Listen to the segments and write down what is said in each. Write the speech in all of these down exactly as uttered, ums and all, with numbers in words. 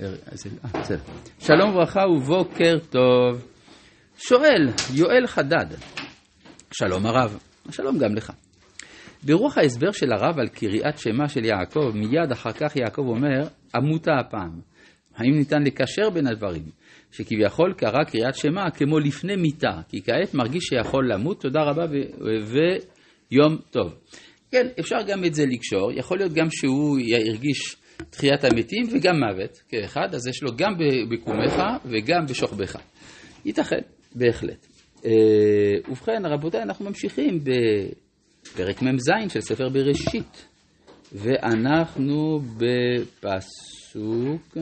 שלום וברכה ובוקר טוב. שואל יואל חדד, שלום הרב, שלום גם לך. ברוח ההסבר של הרב על קריאת שמה של יעקב, מיד אחר כך יעקב אומר, עמותה הפעם. האם ניתן לקשר בין הדברים? שכביכול קרא קריאת שמה כמו לפני מיתה, כי כעת מרגיש שיכול למות, תודה רבה ויום טוב. כן, אפשר גם את זה לקשור, יכול להיות גם שהוא ירגיש תחיית המתים וגם מוות כאחד, אז יש לו גם בקומך וגם בשוכבך. ייתכן, בהחלט. ובכן, רבותיי, אנחנו ממשיכים בפרק ממז של ספר בראשית, ואנחנו בפסוק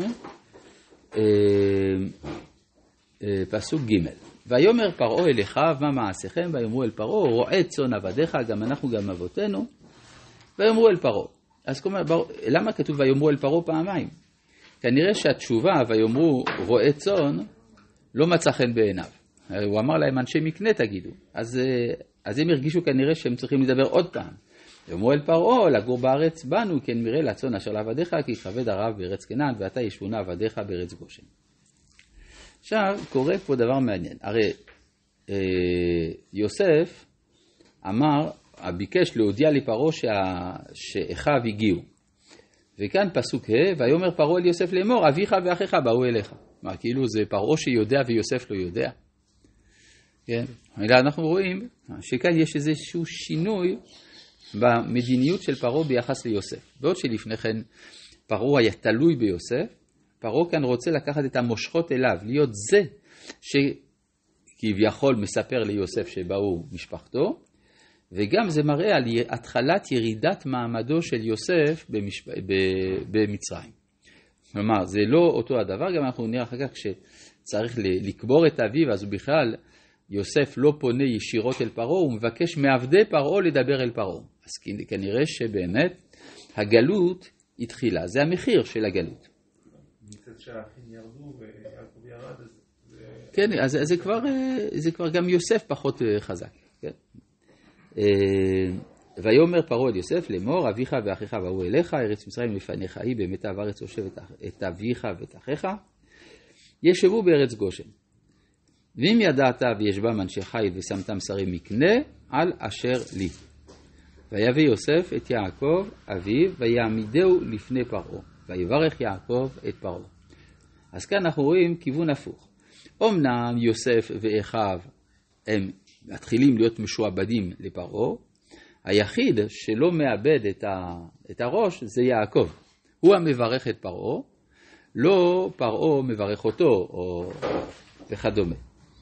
פסוק ג' ויאמר פרעה אל אחיו מה מעשיכם, ויאמרו אל פרעה רועה צאן עבדיך, גם אנחנו גם אבותינו, ויאמרו אל פרעה. אז למה כתוב ויאמרו אל פרעה פעמיים? כנראה שהתשובה ויאמרו רועה צאן לא מצא חן בעיניו. הוא אמר להם אנשי מקנה תגידו. אז, אז הם הרגישו כנראה שהם צריכים לדבר עוד פעם. ויאמרו אל פרעה לגור בארץ בנו, כן מראה לצאן אשר לעבדיך, כי כבד הרב בארץ כנען ואתה ישבונה עבדיך בארץ גושן. עכשיו קורה פה דבר מעניין. הרי אה, יוסף אמר, ביקש להודיע לפרעה שה... שאחיו הגיעו. וכאן פסוק ה' ויאמר פרעה אל יוסף לאמור, אביך ואחיך באו אליך. מה, כאילו זה פרעה שיודע ויוסף לא יודע? כן? אלא אנחנו רואים שכאן יש איזשהו שינוי במדיניות של פרעה ביחס ליוסף. בעוד שלפני כן פרעה היה תלוי ביוסף, פרעה כאן רוצה לקחת את המושכות אליו, להיות זה שכביכול מספר ליוסף שבאו משפחתו, וגם זה מראה על התחלת ירידת מעמדו של יוסף במשפ... במצרים. כלומר, זה לא אותו הדבר, גם אנחנו נראה אחר כך שצריך לקבור את אביו, אז בכלל יוסף לא פונה ישירות אל פרעה, הוא מבקש מעבדי פרעה לדבר אל פרעה. אז כנראה שבאמת הגלות התחילה, זה המחיר של הגלות. מצד שהאחים ירדו ויעקב ירד, אז זה... כן, אז זה כבר, זה כבר גם יוסף פחות חזק, כן? ויאמר פרעה אל יוסף לאמור, אביך ואחיך באו אליך, ארץ מצרים לפניך היא, באמת הארץ יושב את אביך ואת אחיך, ישבו בארץ גושן. ואם ידעת וישבם אנשי חיל ושמתם שרי מקנה, על אשר לי. ויביא יוסף את יעקב אביו ויעמידהו לפני פרעה, ויברך יעקב את פרעה. אז כאן אנחנו רואים כיוון הפוך. אמנם יוסף ואחיו הם מתחילים להיות משועבדים לפרעה, היחיד שלא מאבד את, ה, את הראש זה יעקב. הוא המברך את פרעה, לא פרעה מברך אותו או וכדומה.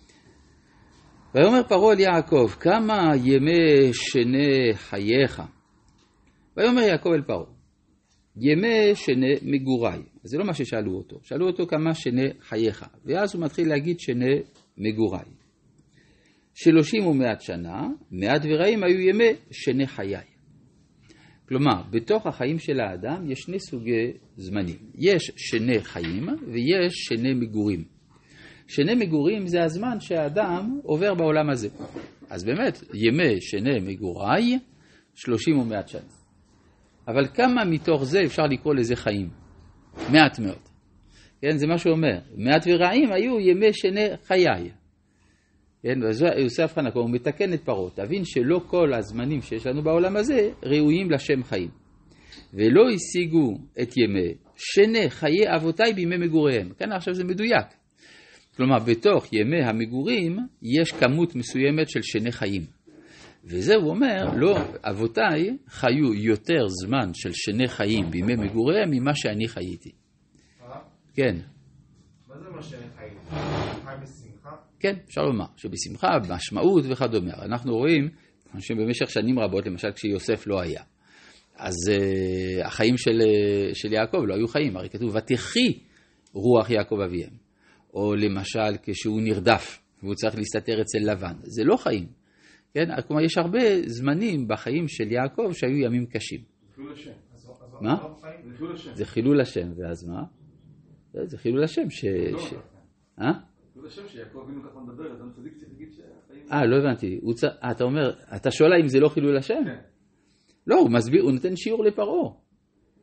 ויאמר פרעה אל יעקב, כמה ימי שני חייך? ויאמר יעקב אל פרעה, ימי שני מגוריי. זה לא מה ששאלו אותו. שאלו אותו כמה שני חייך. ואז הוא מתחיל להגיד שני מגוריי. שלושים ומאת שנה, מעט ורעים היו ימי שני חיי. כלומר, בתוך החיים של האדם יש שני סוגי זמנים. יש שני חיים ויש שני מגורים. שני מגורים זה הזמן שהאדם עובר בעולם הזה. אז באמת, ימי שני מגוריי, שלושים ומאת שנה. אבל כמה מתוך זה אפשר לקרוא לזה חיים? מעט מאוד. כן, זה מה שהוא אומר. מעט ורעים היו ימי שני חיי. כן, וזה יוסף חנק, הוא מתקן את פרעה. תבין שלא כל הזמנים שיש לנו בעולם הזה ראויים לשם חיים. ולא השיגו את ימי שני חיי אבותיי בימי מגוריהם. כאן עכשיו זה מדויק. כלומר, בתוך ימי המגורים יש כמות מסוימת של שני חיים. וזה הוא אומר, לא, אבותיי חיו יותר זמן של שני חיים בימי מגוריהם ממה שאני חייתי. כן. מה זה מה שני חיים? חי בשמחה? כן, אפשר לומר, שבשמחה, משמעות וכדומה. אנחנו רואים שבמשך שנים רבות, למשל כשיוסף לא היה, אז uh, החיים של, של יעקב לא היו חיים, הרי כתוב, ותחי רוח יעקב אביהם. או למשל כשהוא נרדף, והוא צריך להסתתר אצל לבן. זה לא חיים. כן? כלומר, יש הרבה זמנים בחיים של יעקב שהיו ימים קשים. חילול השם. מה? זה חילול השם. זה חילול השם, ואז מה? זה חילול השם ש... אה? חילול השם שיעקב אבינו ככה מדבר, אז אני צדיק צריך להגיד שהחיים... אה, לא הבנתי. אתה אומר, אתה שואל אם זה לא חילול השם? כן. לא, הוא מסביר, הוא נותן שיעור לפרעה.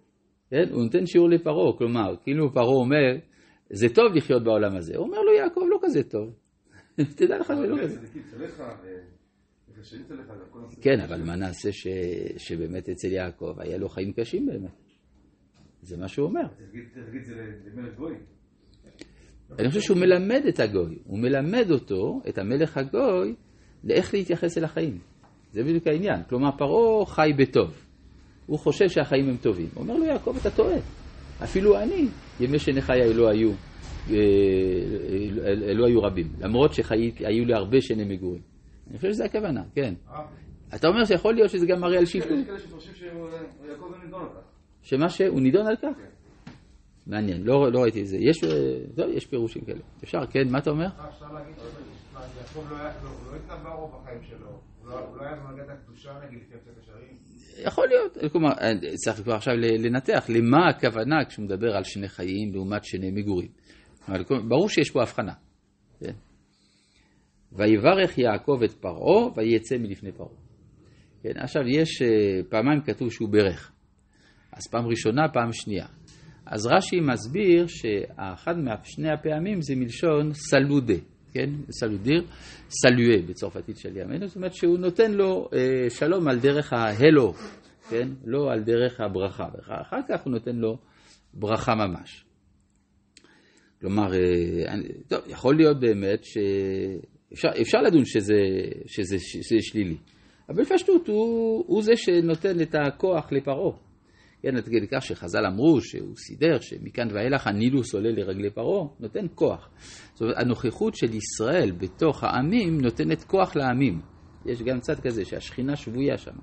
כן? הוא נותן שיעור לפרעה, כלומר, כאילו פרעה אומר, זה טוב לחיות בעולם הזה. הוא אומר לו, יעקב לא כזה טוב. תדע לך זה לא כזה. כן, אבל מה נעשה שבאמת אצל יעקב היה לו חיים קשים באמת? זה מה שהוא אומר. תגיד זה למלך גוי. אני חושב שהוא מלמד את הגוי. הוא מלמד אותו, את המלך הגוי, לאיך להתייחס אל החיים. זה בדיוק העניין. כלומר, פרעה חי בטוב. הוא חושב שהחיים הם טובים. הוא אומר לו, יעקב, אתה טועה. אפילו אני, ימי שני חיי לא היו, לא היו רבים. למרות שהיו לי הרבה שני מגורים. אני חושב שזה הכוונה, כן. אתה אומר שיכול להיות שזה גם מראה על שיפוט. יש כאלה שחושבים שיעקב נידון על כך. שמה שהוא נידון על כך? מעניין, לא ראיתי את זה. יש פירושים כאלה. אפשר, כן, מה אתה אומר? אפשר להגיד שיעקב לא התנבא רוב בחיים שלו. הוא לא היה במגד הקדושה נגיד לפי הפסק השערים. יכול להיות. כלומר, צריך כבר עכשיו לנתח למה הכוונה כשהוא מדבר על שני חיים לעומת שני מגורים. ברור שיש פה הבחנה. כן. ויברך יעקב את פרעה ויצא מלפני פרעה. כן, עכשיו יש פעמיים כתוב שהוא ברך. אז פעם ראשונה, פעם שנייה. אז רש"י מסביר שאחד משני הפעמים זה מלשון סלודה, כן? סלודיר, סלואה בצרפתית של ימינו, זאת אומרת שהוא נותן לו אה, שלום על דרך ההלו, כן? לא על דרך הברכה. אחר כך הוא נותן לו ברכה ממש. כלומר, אה, טוב, יכול להיות באמת שאפשר אפשר לדון שזה, שזה, שזה שלילי. אבל בפשטות הוא, הוא זה שנותן את הכוח לפרעה. כן, עד כדי כך שחז"ל אמרו שהוא סידר, שמכאן ואילך הנילוס עולה לרגלי פרעה, נותן כוח. זאת אומרת, הנוכחות של ישראל בתוך העמים נותנת כוח לעמים. יש גם צד כזה שהשכינה שבויה שם.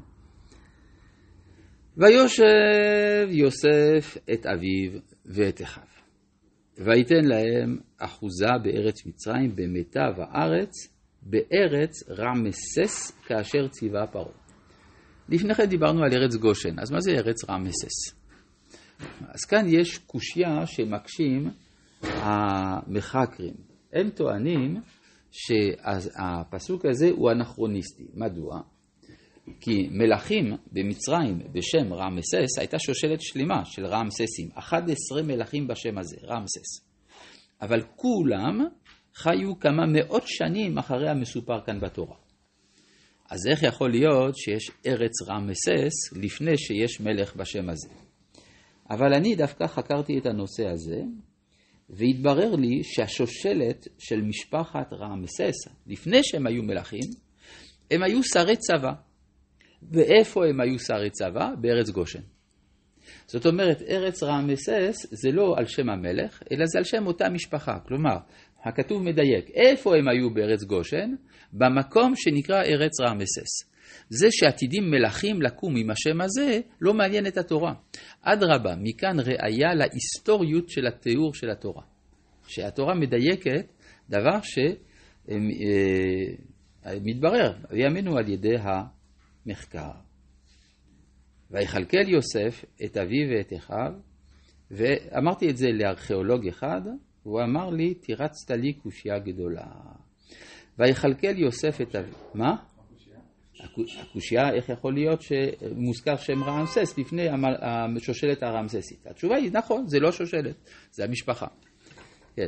ויושב יוסף את אביו ואת אחיו. ויתן להם אחוזה בארץ מצרים, במיטב הארץ, בארץ רעמסס כאשר ציווה פרעה. לפני כן דיברנו על ארץ גושן, אז מה זה ארץ רעמסס? אז כאן יש קושיה שמקשים המחקרים. הם טוענים שהפסוק הזה הוא אנכרוניסטי. מדוע? כי מלכים במצרים בשם רעמסס הייתה שושלת שלמה של רעמססים. אחד עשר מלכים בשם הזה, רעמסס. אבל כולם חיו כמה מאות שנים אחרי המסופר כאן בתורה. אז איך יכול להיות שיש ארץ רעמסס לפני שיש מלך בשם הזה? אבל אני דווקא חקרתי את הנושא הזה, והתברר לי שהשושלת של משפחת רעמסס, לפני שהם היו מלכים, הם היו שרי צבא. ואיפה הם היו שרי צבא? בארץ גושן. זאת אומרת, ארץ רעמסס זה לא על שם המלך, אלא זה על שם אותה משפחה. כלומר, הכתוב מדייק, איפה הם היו בארץ גושן? במקום שנקרא ארץ רעמסס. זה שעתידים מלכים לקום עם השם הזה, לא מעניין את התורה. אדרבה, מכאן ראיה להיסטוריות של התיאור של התורה. שהתורה מדייקת דבר שמתברר, ויאמינו על ידי המחקר. ויכלכל יוסף את אביו ואת אחיו, ואמרתי את זה לארכיאולוג אחד, והוא אמר לי, תירצת לי קושיה גדולה. ויכלכל יוסף את אביו. מה? הקושיה, איך יכול להיות שמוזכר שם רעמסס לפני השושלת הרעמססית? התשובה היא, נכון, זה לא שושלת, זה המשפחה. כן.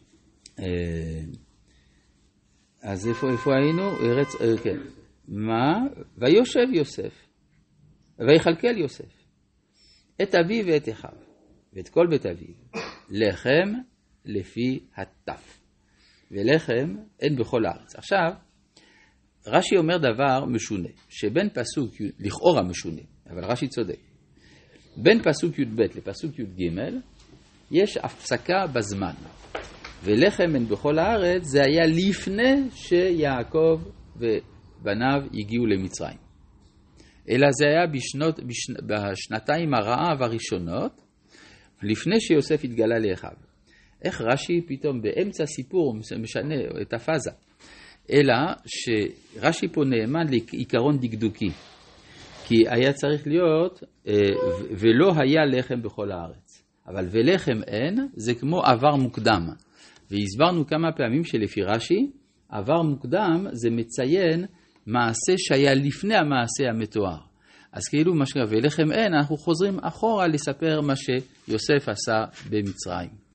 אז איפה, איפה היינו? ארץ, כן. מה? ויושב יוסף, ויכלכל יוסף, את אביו ואת אחיו, ואת כל בית אביו, לחם לפי הטף, ולחם אין בכל הארץ. עכשיו, רש"י אומר דבר משונה, שבין פסוק, לכאורה משונה, אבל רש"י צודק, בין פסוק י"ב לפסוק י"ג, יש הפסקה בזמן, ולחם אין בכל הארץ, זה היה לפני שיעקב ובניו הגיעו למצרים. אלא זה היה בשנות, בשנ... בשנתיים הרעב הראשונות, לפני שיוסף התגלה לאחיו. איך רש"י פתאום באמצע סיפור משנה את הפאזה? אלא שרש"י פה נאמן לעיקרון דקדוקי. כי היה צריך להיות, ולא היה לחם בכל הארץ. אבל ולחם אין, זה כמו עבר מוקדם. והסברנו כמה פעמים שלפי רש"י, עבר מוקדם זה מציין מעשה שהיה לפני המעשה המתואר. אז כאילו מה שקרה, ולחם אין, אנחנו חוזרים אחורה לספר מה שיוסף עשה במצרים.